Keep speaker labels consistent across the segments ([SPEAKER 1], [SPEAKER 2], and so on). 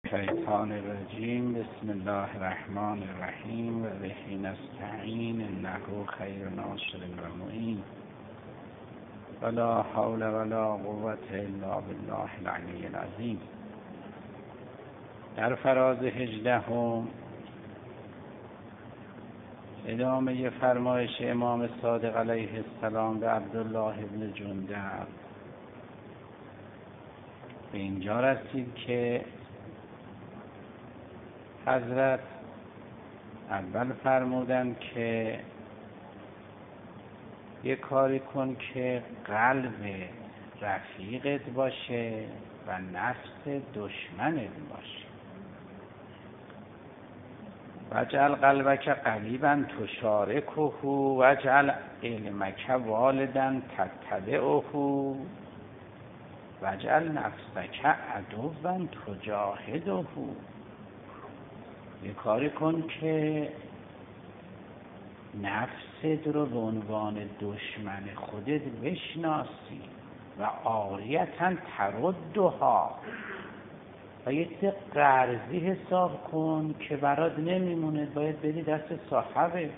[SPEAKER 1] الشیطان الرجیم. بسم الله الرحمن الرحیم و به نستعین انه خیر ناصر و معین ولا حول ولا قوة الا بالله العلی العظیم. در فراز 18 ادامه فرمایش امام صادق علیه السلام به عبدالله بن جندب به اینجا رسید که حضرت اول فرمودن که یه کاری کن که قلب رفیقت باشه و نفس دشمنت باشه. وجعل قلبک قلیبا تشارکه وجعل علمک والدا تتبعه وجعل نفسک عدوا تجاهده. یه کاری کن که نفست رو به عنوان دشمن خودت بشناسی و عاریتا تردها و یه قرضی حساب کن که برات نمیمونه، باید بدی دست صاحبش.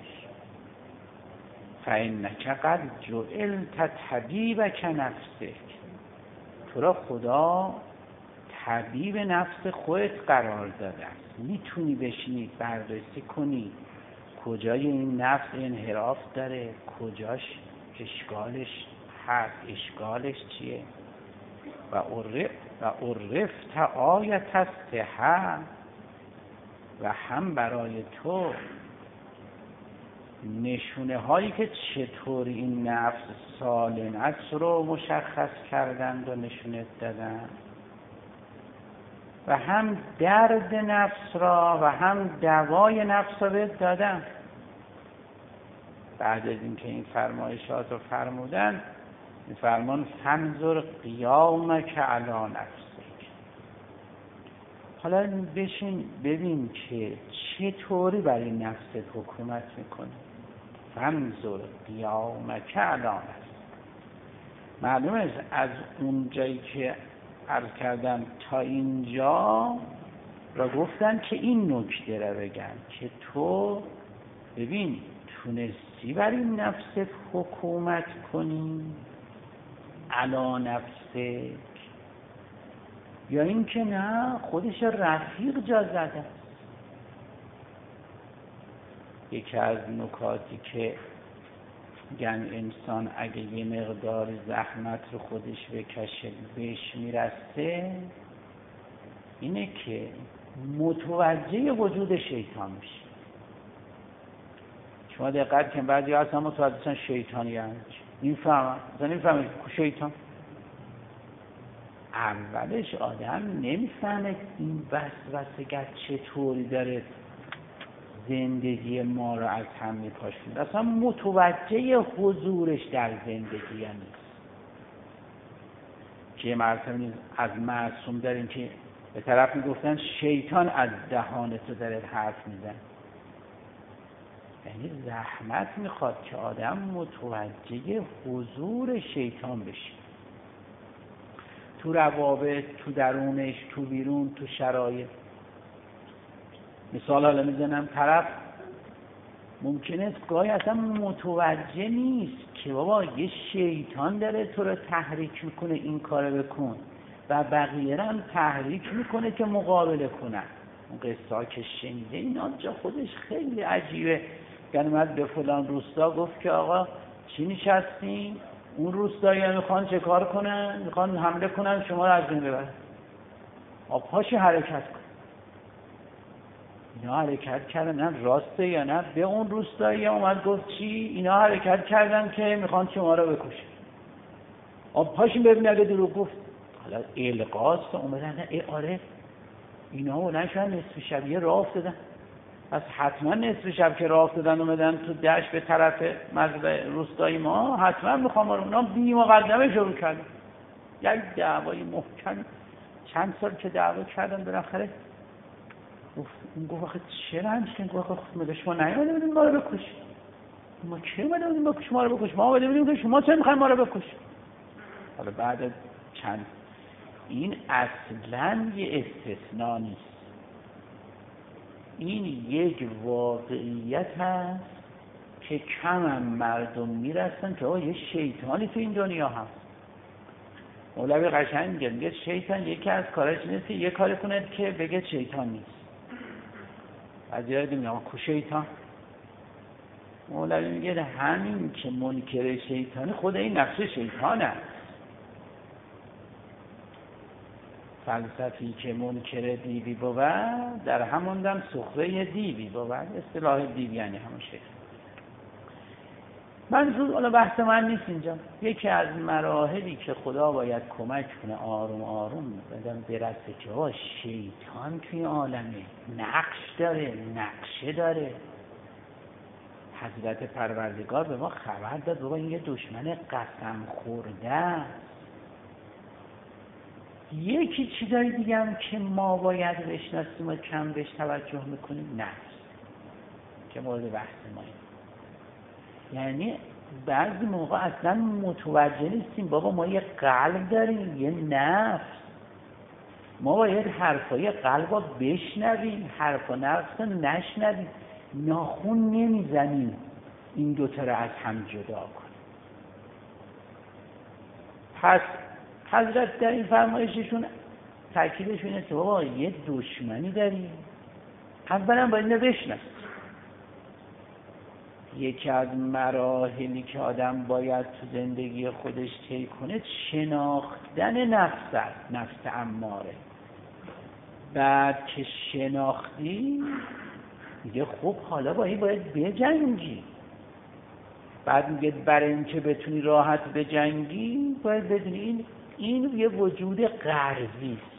[SPEAKER 1] فإنک قد جعلت طبیبک نفسک، تو را خدا طبیب نفس خودت قرار داده است. میتونی بشینی بررسی کنی کجای این نفس انحراف داره، کجاش اشکالش هست، اشکالش چیه. و عرفت آیت الصحة، و هم برای تو نشونه هایی که چطوری این نفس سالم است رو مشخص کردند و نشونت دادن، و هم درد نفس را و هم دوای نفس را بهت دادن. بعد از اینکه این فرمایشات رو فرمودن، این فرمان فانظر قیامک علی نفسک، حالا بشین ببین که چطوری برای نفست حکومت میکنه. فانظر قیامک علی نفسک، معلومه از اون جایی که عرض کردم تا اینجا را گفتن که این نکته را بگن که تو ببین تونستی بر این نفست حکومت کنی علا نفسک، یا این که نه خودش رفیق جا زده است. یکی از نکاتی که میگن انسان اگه یه مقدار زحمت رو خودش بکشه بهش میرسه، اینه که متوجه وجود شیطان میشه. شما دقت کن بعضی اصلا متوجه شیطانی هست نمیفهمه شیطان. اولش آدم نمیفهمه این وسوسه‌گر چطوری داره زندگی ما رو از هم میپاشونه، اصلا متوجه حضورش در زندگی نیست. که مرتبه از معصوم داریم که به طرف میگفتن شیطان از دهان تو داره حرف میزن. یعنی زحمت میخواد که آدم متوجه حضور شیطان بشه تو روابط، تو درونش، تو بیرون، تو شرایط. مثال حالا میزنم، طرف ممکنه گاهی اصلا متوجه نیست که بابا یه شیطان داره تو رو تحریک میکنه این کارو بکن و بقیه رو هم تحریک میکنه که مقابله کنن. اون قصه ها که شنیده اینا جا خودش خیلی عجیبه. یعنی اومد به فلان روستا گفت که آقا چی نشستین؟ اون روستایی ها میخوان چه کار کنن؟ میخوان حمله کنن شما رو از بین ببرن. پاشو حرکت کن. اینا حرکت کردن، نه راسته یا نه به اون روستایی اومد گفت چی؟ اینا حرکت کردن که میخوان شما رو بکشن. پاشین ببین اگه دروغ گفت. حالا القاست اومدن نه آره اینا بلند شدن نصف شب راه افتادن. پس حتما نصف شب که راه افتادن اومدن تو دشت به طرف مسجد روستایی ما، حتما میخوام اونا بی مقدمه شروع کردن یک دعوای محکم. چند سال که دعوا کردن بالاخره گفت آخه چرا همچنین؟ گفت آخه مگه شما نیومده بودین ما رو بکشید؟ ما کی اومده بودیم شما رو بکشید؟ ما اومده بودیم که شما چرا میخواین ما رو بکشید؟ حالا بعد چند این اصلا یه استثناء نیست. این یک واقعیت هست که کم هم مردم میرسن که یه شیطانی تو این دنیا هست. مولوی قشنگ میگه شیطان یکی از کارش نیست یه کاری کنه که بگه شیطان نیست. از یاد میگم کو شیطان. مولوی میگه همین که منکر شیطانی خود این نقش شیطان است. فلسفی که منکر دیوی بود در همون دم سخره دیوی بود. اصطلاح دیوی یعنی همون شیطان. منظور حالا بحث من نیست اینجا. یکی از مراحلی که خدا باید کمک کنه آروم آروم بدم برسه که شیطان توی عالمه نقش داره، نقشه داره. حضرت پروردگار به ما خبر داد بابا این یه دشمن قسم خورده. یکی چیزای دیگه هم که ما باید بشناسیم و کم بهش توجه میکنیم نفس که مورد بحث ما یعنی بعضی موقع اصلا متوجه نیستیم بابا ما یه قلب داریم، یه نفس. ما باید حرفای قلب رو بشنویم، حرف و نفس رو نشنویم. ناخون نمیزنیم این دوتا رو از هم جدا کنیم. پس حضرت در این فرمایششون تاکیدشون اینه که بابا یه دشمنی داریم، اولا باید اینو بشناسیم. یکی از مراحلی که آدم باید تو زندگی خودش طی کنه شناختن نفس است، نفس اماره. بعد که شناختی میگه خب حالا باید بجنگی. بعد میگه برای اینکه بتونی راحت بجنگی باید بدونی این یه وجود غرضی است.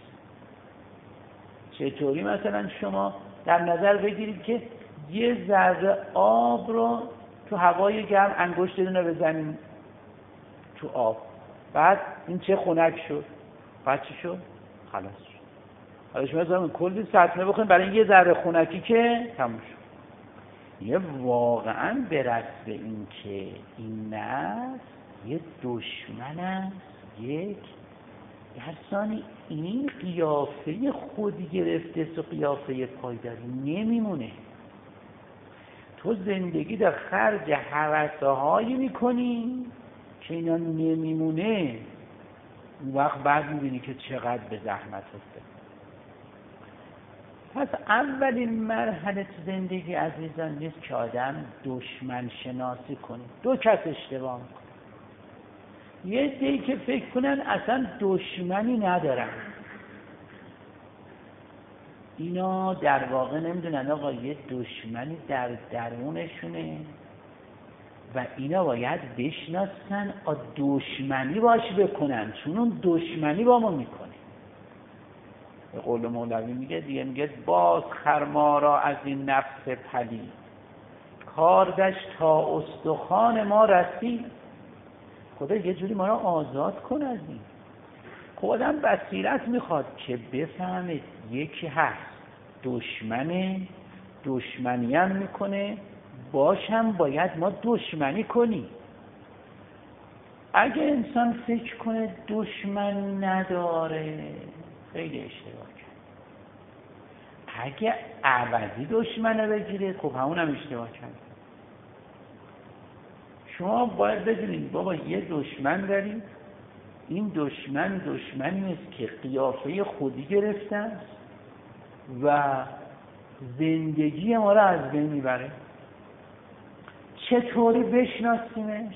[SPEAKER 1] چطوری مثلا شما در نظر بگیرید که یه ذره آب رو تو هوای گرم انگشتتون رو بزنید تو آب، بعد این چه خنک شد، بعد چی شد؟ خلاص شد. حالا شما مثلا کلی سطمه بخورید برای یه ذره خنکی که تموم شد. یه واقعا برس به این که این نفس یه دشمن است، یک درسانی این قیافه خودی گرفته و قیافه پایداری نمیمونه. تو زندگی در خرج هوسه هایی میکنی که اینا نمیمونه. اون وقت بعد میبینی که چقدر به زحمت افتاد. پس اولین مرحله تو زندگی عزیزان نیست که آدم دشمن شناسی کنه. دو کس اشتباه میکنه. یه عده‌ای که فکر کنن اصلا دشمنی ندارن. اینا در واقع نمیدونن آقا یه دشمنی در درونشونه و اینا باید بشناسن دشمنی باش بکنن، چون اون دشمنی با ما میکنه. به قول مولوی میگه باز خرما را از این نفس پلید، کاردش تا استخوان ما رسید. خدا یه جوری ما را آزاد کن از این. خب آدم بصیرت میخواد که بفهمه یکی هست دشمنه، دشمنی هم میکنه، باشم باید ما دشمنی کنیم. اگه انسان فکر کنه دشمن نداره خیلی اشتباه کرد. اگه عوضی دشمنه بگیره خب همون هم اشتباه کرد. شما باید بدونید بابا یه دشمن دارید، این دشمنی است که قیافه خودی گرفته است و زندگی ما را از بین میبره. چطوری بشناسیمش؟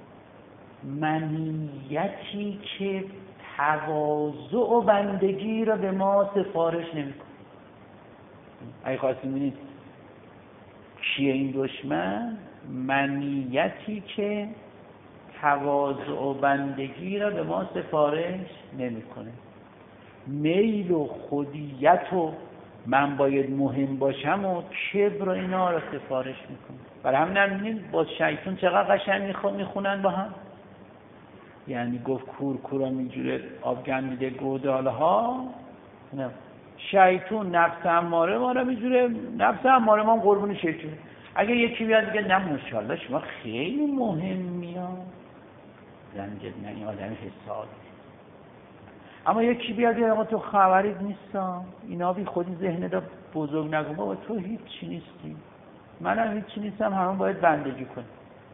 [SPEAKER 1] منیتی که تواضع و بندگی را به ما سفارش نمیکنه. اگه خواستیم ببینید کیه این دشمن؟ منیتی که تواضع و بندگی را به ما سفارش نمیکنه. میل و خودیت و من باید مهم باشم و کبر و اینا را سفارش میکنه. برای همین هم می‌بینید با شیطان چقدر قشنگ میخونن با هم. یعنی گفت کورکورا میجوره آبگن میده گودالها. شیطان نفس اماره ما را میجوره، نفس اماره ما هم قربون شیطان. اگه یکی بیاد بگه نه ماشاءالله شما خیلی مهمی ها، زنجد نه این آدم حساد. اما یکی بیاد بگه آقا تو خبریت نیستم، اینا بی خودی ذهنت بزرگ نکن، بابا تو هیچ نیستی، منم هیچ نیستم، همه باید بندگی کنیم.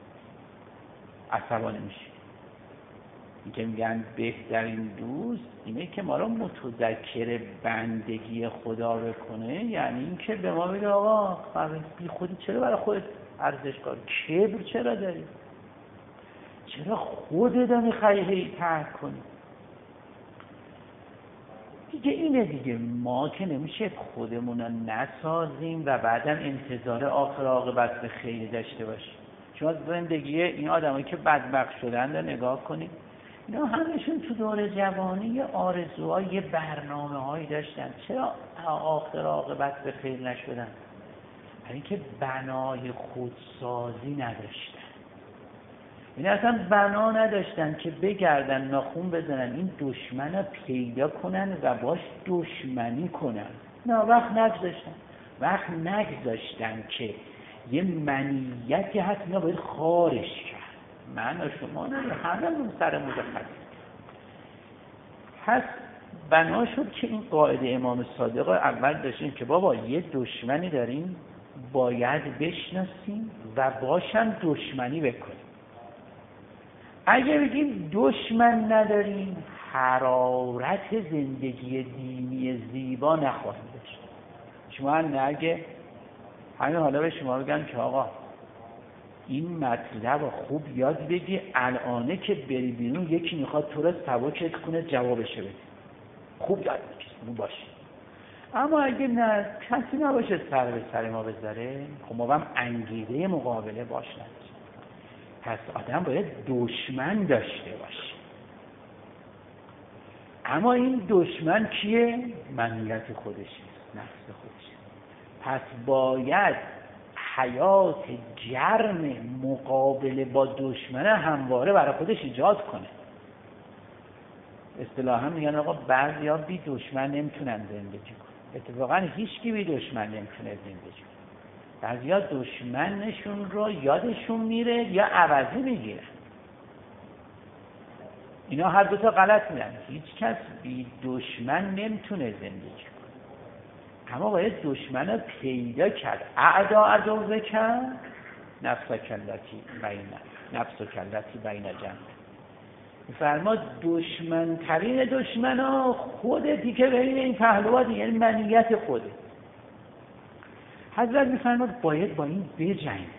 [SPEAKER 1] عصبانی میشه. این که میگن بهترین دوست اینه که ما رو متذکر بندگی خدا بکنه، یعنی این که به ما بگه آقا بی خودی چرا برای خودت ارزش قائل، کبر چرا داری، چرا خودت رو میخوای هی ترک کنی. دیگه اینه دیگه، ما که نمیشه خودمون رو نسازیم و بعدا انتظار آخر عاقبت به خیر داشته باشیم. شما زندگی این آدمایی که بدبخت شدن رو نگاه کنید، اینا همشون تو دور جوانی یه آرزوهای، یه برنامه‌هایی داشتن، چرا آخر عاقبت به خیر نشدن؟ برای اینکه بنای خودسازی نداشتن. این اصلا بنا نداشتن که بگردن ناخون بزنن این دشمن رو پیدا کنن و باش دشمنی کنن. نه، وقت نگذاشتن که یه منیتی هست اینا باید خارش کرد. من و شما نه، همه اون سر مدخل هست. بنا شد که این قاعده امام صادق اول داشتیم که بابا یه دشمنی داریم باید بشناسیم و باشم دشمنی بکنیم. اگه بگیم دشمن نداریم، حرارت زندگی دینی زیبا نخواهیم داشت. شما نگه همین حالا به شما بگن که آقا این مطلب خوب یاد بگی، الانه که بری بیرون یکی میخواد تو رو سبکت کنه جوابشه بدی، خوب یاد بگی باشه. اما اگه نه، کسی نباشه سر به سر ما بذاره، خب ما هم انگیزه مقابله باش نداریم. پس آدم باید دشمن داشته باشه. اما این دشمن کیه؟ منیت خودشه، نفس خودشه. پس باید حیات گرم مقابله با دشمن همواره برای خودش ایجاد کنه. اصطلاحا میگن آقا بعضیا بی دشمن نمیتونن زندگی کنن. اتفاقا هیچکی بی دشمن نمیتونه زندگی کنه. بعضیا دشمنشون رو یادشون میره یا عوضی میگیرن. اینا هر دو تا غلط میرن. هیچ کس بی دشمن نمیتونه زندگی کنه. اما باید دشمن رو پیدا کرد. اعدا کرد نفس کلتی بین جنب. فرما دشمن ترین دشمن ها خودتی که بین این پهلوها دیگه، یعنی منیت خوده. حضرت میفرماد باید با این بجنگی.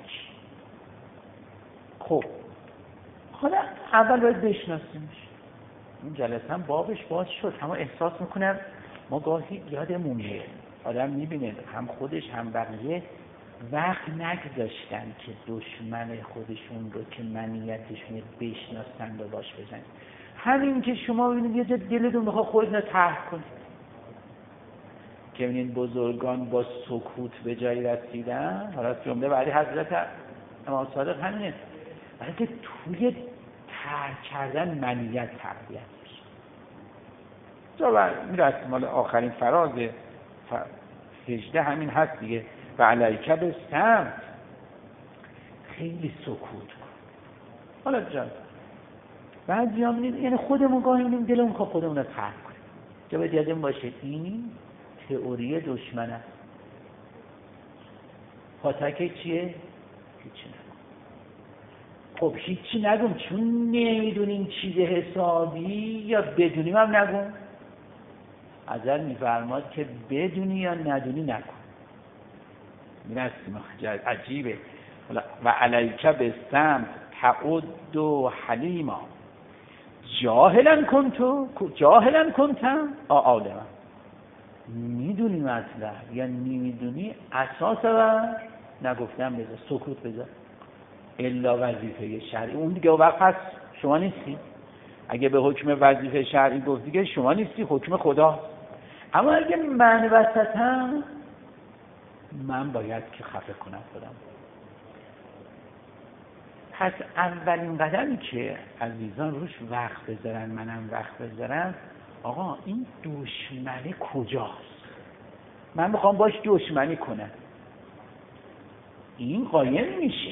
[SPEAKER 1] خب حالا اول باید بشناسیمش. این جلسه هم بابش باز شد، اما احساس میکنم ما گاهی یادمون میره، آدم میبینه هم خودش هم بقیه وقت نگذاشتن که دشمن خودشون رو که منیتشون بشناسن و باش بزنن. همین که شما ببینید یه جا دلتون میخواد خودتون رو طرح کنید، که ببینید بزرگان با سکوت به جایی رسیدن. حالا جمله بعدی حضرت امام صادق همینه، برای که توی طرح کردن منیت تقویت بشه. جا میرسیم حالا آخرین فراز 18 همین هست دیگه، و علیک بالصمت، خیلی سکوت کن. حالا جان بعضی ها می‌بینید یعنی خودمون گاهی می‌بینیم دلمون که خودمون رو طرح کنیم. جا باید یادمون باشه این تئوری دشمن است. پاتک چیه؟ هیچی نگم. خب هیچی نگم چون نمیدونیم چیز حسابی، یا بدونیم هم نگم. حضرت میفرماد که بدونی یا ندونی نکن. میرسیم عجیبه. و علیک بالصمت تعد حلیما جاهلا کنتم عالما. میدونی مطلب یا نمیدونی، اساس و نگفتم بذار، سکوت بذار. الا وظیفه شرعی، اون دیگه وقت هست شما نیستی. اگه به حکم وظیفه شرعی گفت دیگه شما نیستی، حکم خدا. اما اگه من وسطم، من باید که خفه کنم خودم. پس اولین قدمی که عزیزان روش وقت بذارن، منم وقت بذارم، آقا این دشمنی کجاست؟ من میخوام باش دشمنی کنم. این قایم میشه.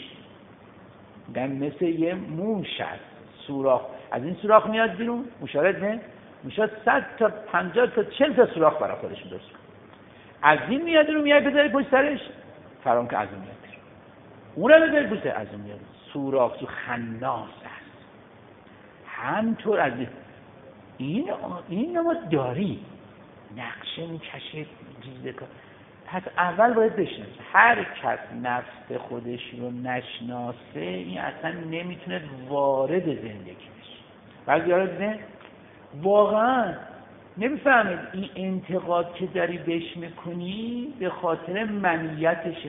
[SPEAKER 1] مثل یه موش هست، سوراخ، از این سوراخ میاد بیرون، مشارد نه؟ میشه 100 تا 50 تا 40 تا سوراخ برای خودش درست کنه. از این میاد رو میاد بذاری پشت سرش، فرام که از اون میاد، اون رو بذاری پشت از اون میاد. سوراخ تو خناس است. همطور از این ما داری نقشه میکشه چیز کار. پس اول باید بشناسه. هر کس نفس خودش رو نشناسه این اصلا نمیتونه وارد زندگی بشه. بعضی ها دیدن واقعا نمیفهمید این انتقاد که داری بهش میکنی به خاطر منیتشه.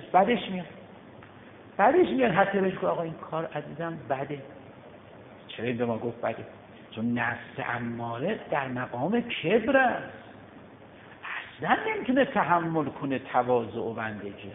[SPEAKER 1] بعدش میاد حتی بهش که آقا این کار عزیزم بده. چرا این به ما گفت بده؟ چون نفس اماره در مقام کبر است، اصلا نمیتونه تحمل کنه تواضع و بندگی.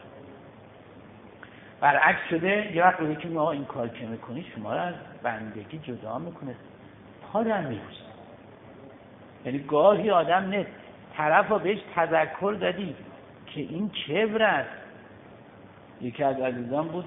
[SPEAKER 1] برعکس شده یه وقت بوده که آقا این کار که میکنی شما رو از بندگی جدا میکنه، پا در میروزه. یعنی گاهی آدم نه طرف رو بهش تذکر دادی که این کبر است. یکی از عزیزان بود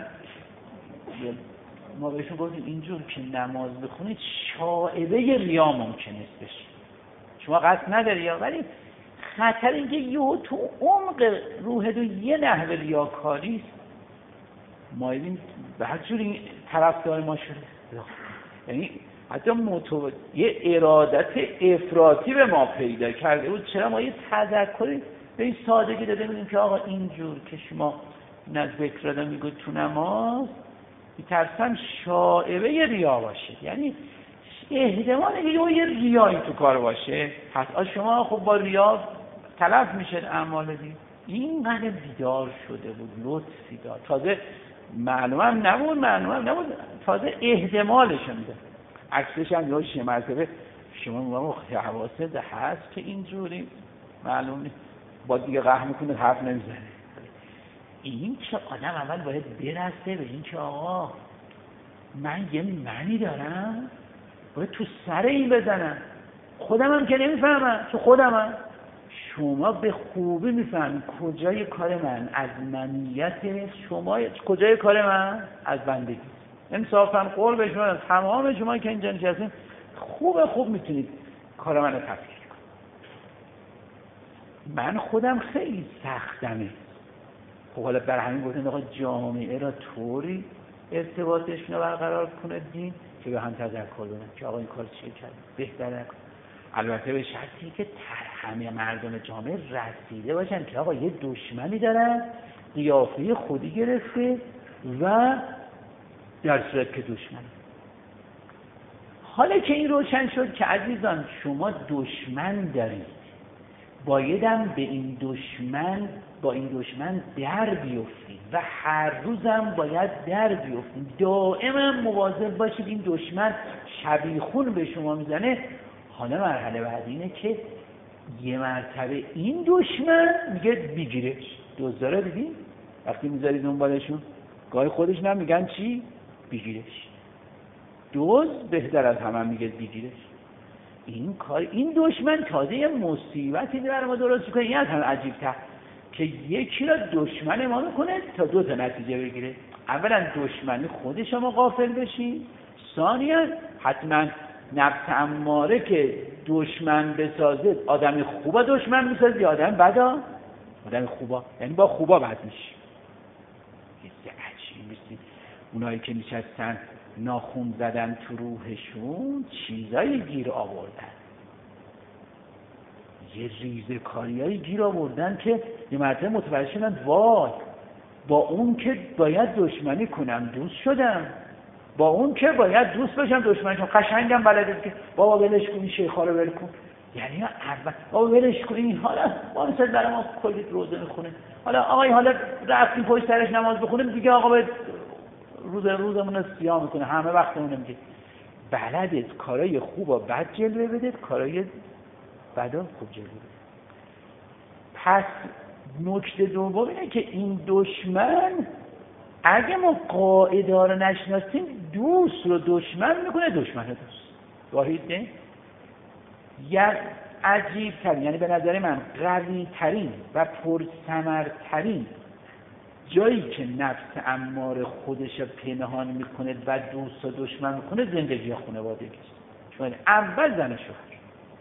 [SPEAKER 1] ما بهشون گفتیم اینجور که نماز بخونید شائبه ریا ممکن است بشه. شما قصد نداری یا ولی خطر اینکه یهو تو عمق روح تو یه نحوه ریاکاری است. ما دیدیم به هر جوری طرفدار ما شده، یعنی حتی یه ارادت افراطی به ما پیدا کرده بود. چرا ما یه تذکری به این سادگی داده بودیم که آقا اینجور که شما ذکر را میگوید تو نماز میترسم شائبه ریا باشه، یعنی احتماله که یه ریایی تو کار باشه. پس شما خب با ریا تلف میشه اعمال دید. اینقدر بیدار شده بود، لطفی داد. تازه معلومم نبود تازه احتمالش میده. عکسش هم یه مرتبه شما میگم حواست هست که اینجوری معلوم نیست با دیگه قهر میکنه حرف نمیزنه. این که آدم اول باید برسه به این که آقا من یه منی دارم باید تو سر این بزنم. خودم هم که نمیفهمم، تو خودمم. شما به خوبی میفهمید کجای کار من از منیت شما، کجای کار من از بندگی. انصافا قول به شما تمام شما که اینجا نشستین خوب میتونید کار من رو تفکیک کنید. من خودم خیلی سختمه. خب حالا برای همین گفتن آقا جامعه را طوری ارتباطش رو برقرار کنه دین که به هم تذکر بدن که آقا این کار چیه کرد بهتره کن. البته به شرطی که همه مردم جامعه رسیده باشن که آقا یه دشمنی دارن قیافه خودی گرفته و در صورت که دشمنی. حالا که این روشن شد که عزیزان شما دشمن دارید، بایدم با این دشمن در بیفتید و هر روزم باید در بیفتید. دائما مواظب باشید این دشمن شبیخون به شما میزنه. حالا مرحله بعدی اینه که یه مرتبه این دشمن میگه بگیرش. دزدارا دیدی وقتی میذاری دنبالشون گاهی خودشون هم میگن چی؟ بگیرش. دزد بهتر از همه میگه بگیرش. این دشمن تازه یه مصیبتی در ما درست میکنه. این از هم عجیب‌تر که یکی را دشمن ما میکنه تا دو تا نتیجه بگیره. اولا دشمنی خود شما غافل بشین، ثانیاً حتما نفس اماره که دشمن بسازه آدم خوبا دشمن میسازه یا آدم بدا آدم خوبا، یعنی با خوبا بد میشه. یه عجیبی اونایی که نشستن ناخون زدن تو روحشون چیزایی گیر آوردن، یه ریزه کاریایی گیر آوردن که یه مرتبه متوجه شدن وای با اون که باید دشمنی کنم دوست شدم، با اون که باید دوست بشم دشمنی کنم. قشنگم بلده که بابا ولش کن این شیخا رو ول کن، یعنی اول بابا ولش کن این حالا ما مثل برای ما کلی روزه میخونه، حالا آقای حالا رفتیم پشت سرش نماز بخونیم دیگه آقا باید روزمون رو سیاه میکنه، همه وقتمون میگه بلدت کارای خوبا بد جلوه بده، کارای بدا خوب جلوه بده. پس نکته دوم اینه که این دشمن اگه ما قاعده رو نشناسیم دوست رو دشمن میکنه، دشمن رو دوست. واحد نه؟ یک عجیب ترین، یعنی به نظر من قوی ترین و پرثمرترین جایی که نفس اماره خودش پنهان میکنه و دوست و دشمن میکنه زندگی خانوادگی است. چون اول زن و شوهر،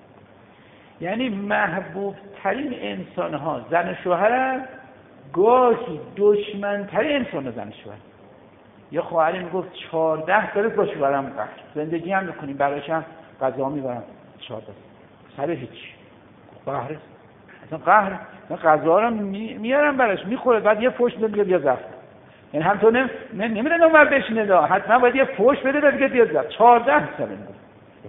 [SPEAKER 1] یعنی محبوب ترین انسان ها زن و شوهر، گاهی دشمن ترین انسان ها زن و شوهر. یه خواهری میگفت 14 سال با شوهرم قهر، زندگی هم میکنیم برایش هم غذا میبرم 14 سر هیچ قهر، اصلا قهر، غذا رو میارم براش میخوره، بعد یه فوش میده بیا زفت. یعنی هم تو نمیره نمبر بشینه دا، حتما باید یه فوش بده دیگه بیا زفت. 14 سال میگفت.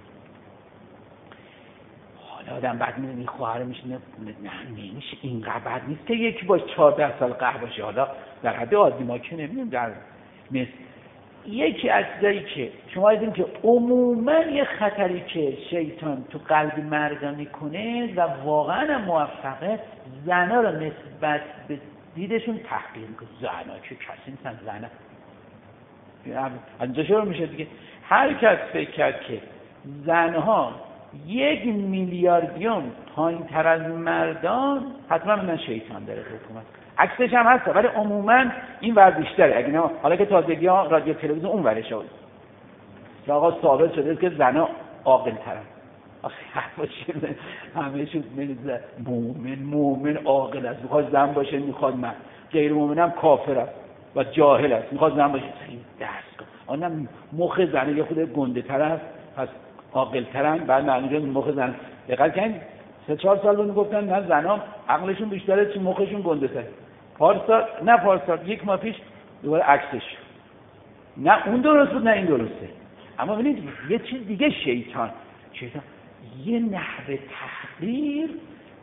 [SPEAKER 1] حالا آدم بعد میره خواهر میشینه، نه نمیشه اینقدر بد نیست که یکی با 14 سال قهر باشه. حالا در حد عادی ما که نمیدونیم، در مثل یکی از چیزایی که شما دیدین که عموما یه خطری که شیطان تو قلب مردا میکنه و واقعا موفقه، زنا رو نسبت به دیدشون تحقیر میکنه. زنا که کسی نیستن، زنا از اینجا شروع میشه دیگه. هر کس فکر کرد که زنها 1 میلیاردیوم پایین تر از مردان، حتما من شیطان داره حکومت. عکسش هم هست، ولی عموما این ور بیشتره. اگه نه حالا که تازگی ها رادیو تلویزیون اون ورش شد که آقا ثابت شده که زنا عاقل ترن. آخه همه شد مومن عاقل است، میخواد زن باشه، میخواد من. غیر مومن هم کافر است و جاهل است، میخواد زن باشه. دست کن آنم مخ زنه یه خود گنده تر است، پس عاقل ترن. بعد معلومه مخ زن دقیق کنید 3-4 سال بود گفتن نه زنا عقلشون بیشتره چون مخشون گنده تره. پارسال 1 ماه پیش دوباره عکسش، نه اون درست بود نه این درسته. اما ببینید یه چیز دیگه، شیطان یه نحوه تحقیر.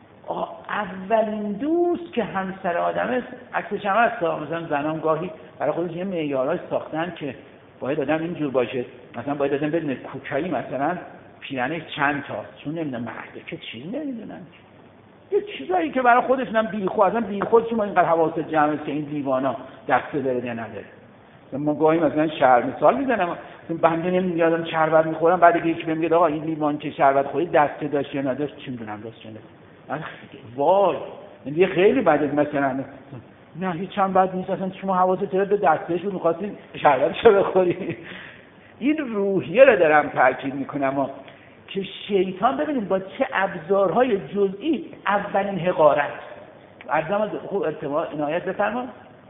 [SPEAKER 1] اولین دوست که همسر آدمه، عکسش هم هست. مثلا زنان گاهی برای خودش یه معیاراش ساختن که باید آدم اینجور باشه، مثلا باید آدم بدونه کوکایی مثلا پیرنش چند تاست، چون نمیدونم مرده که چیز نمیدونن، یه چیزایی که برای خودشون هم بیخود، اصلا بیخود شما اینقدر حواس جمعه که این دیوانا دسته داره یا نداره. ما گاهی مثلا شهر مثال میزنم، بنده نمیدونم شربت میخورم، بعد یکی بهم میگه آقا این لیوان که شربت خوری دسته داشت یا نداشت، چی میدونم داشت یا نداشت. وای این خیلی بده. مثلا نه هیچ هم بد نیست، اصلا شما حواست به دستش بود می‌خواستین شربتشو بخوری. این روحیه رو دارم تاکید میکنم که شیطان ببینید با چه ابزارهای جزئی. اولین حقارت، عرضم خوب عنایت بفرما،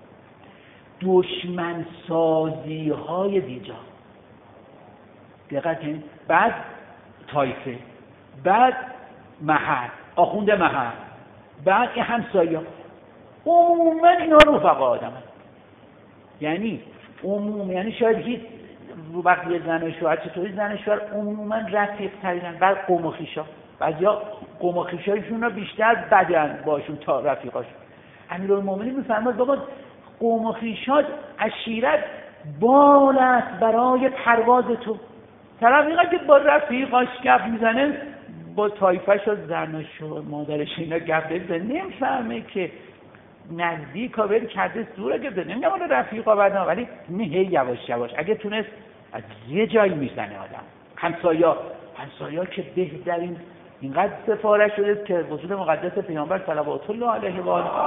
[SPEAKER 1] دشمن سازی های بیجا، دقت کنید، بعد طایفه، بعد محل، آخونده محل، بعد این همسایه. عموما اینا رفقا آدم هست. یعنی شاید هیچ وقتی زن و شوهر، چطوری زن و شوهر عموما رفیق ترینن، بعد قوم و خویشا، بعضیا قوم و خویشایشون رو بیشتر بدن باشون تا رفیقاشون. امیرالمومنین میفرماد بابا قوم و خویشات عشیرت بال است برای پرواز تو. طرف اینقدر که با رفیقاش گپ میزنه، با طایفش و زنش و مادرش اینا گپ بزنه، نمیفهمه که نزدیک ها بری کرده دوره گفته. نمیگم اون رفیقا بدن، ولی هی یواش یواش اگه تونست از یه جایی میزنه آدم. همسایا که بهترین اینقدر سفارش شده که وجود مقدس پیامبر صلوات الله علیه و آله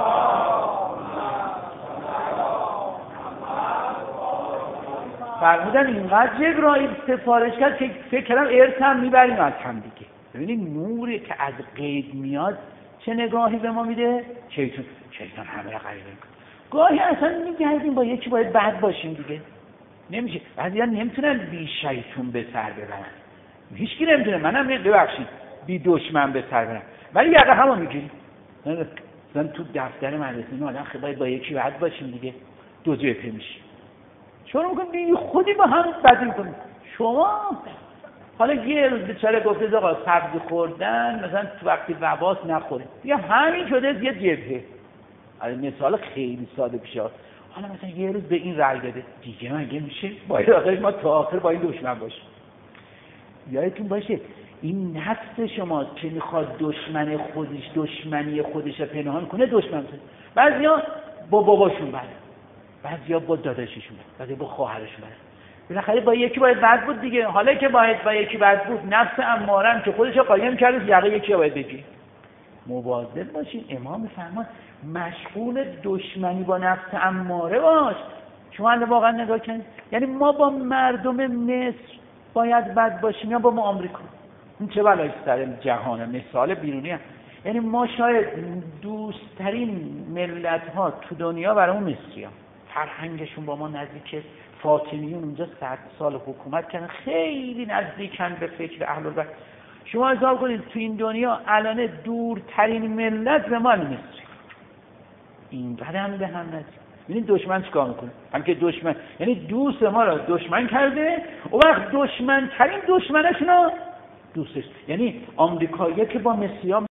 [SPEAKER 1] فرمودن اینقدر جبرائیل سفارش کرد که فکر کردم ارث هم میبریم از هم دیگه. ببینید نوری که از غیب میاد چه نگاهی به ما میده. شیطان همه را غریبه میکنه. گاهی اصلا میگردیم با یکی باید بد باشیم دیگه، نمیشه. بعضیا نمیتونن بی شیطون به سر ببرن، هیچکی نمیتونه، منم ببخشید بی دشمن به سر ببرن، ولی یقه همون میگیریم. مثلا تو دفتر مدرسه ما آدم باید با یکی بد باشیم دیگه، دو جبهه میشیم. شما میگن بی خودی با هم بدی میکنیم. شما حالا یه روز بیچاره گفته آقا سبزی خوردن مثلا تو وقتی وباس نخورید، دیگه همین شده یه جبهه. مثال خیلی ساده پیشه. حالا مثلا یه روز به این رأی بده دیگه مگه میشه باید آخرش ما تا آخر با این دشمن باشیم. یادتون باشه این نفس شماست که میخواد دشمنی خودش رو پنهان کنه. دشمن بعضیا با باباشون بده، بعضیا با داداششون بده، بعضیا با خواهرشون بده. بالاخره با یکی باید بد بود دیگه. حالا که باید با یکی بد بود، نفس امارم که خودش رو قایم کرده، یقه یکی باید بگی. مواظب باشین. امام فرمان مشغول دشمنی با نفس اماره باش. شما واقعا نگاه کنید، یعنی ما با مردم مصر باید بد باشیم یا با ما آمریکا؟ این چه بلایی سر جهانه، مثال بیرونی هم. یعنی ما شاید دوستترین ملت ها تو دنیا برامون مصری هم. فرهنگشون با ما نزدیکه. فاطمیون اونجا 100 سال حکومت کردن، خیلی نزدیکن به فکر اهل بیت. شما حساب کنید تو این دنیا الان دورترین ملت به ما مصری، این قدم به هم نزدیک. یعنی دشمن چیکار میکنه؟ هم که دشمن یعنی دوست ما را دشمن کرده، اون وقت دشمن ترین دشمنشون رو دوستش. یعنی آمریکایی‌ها که با مصری‌ها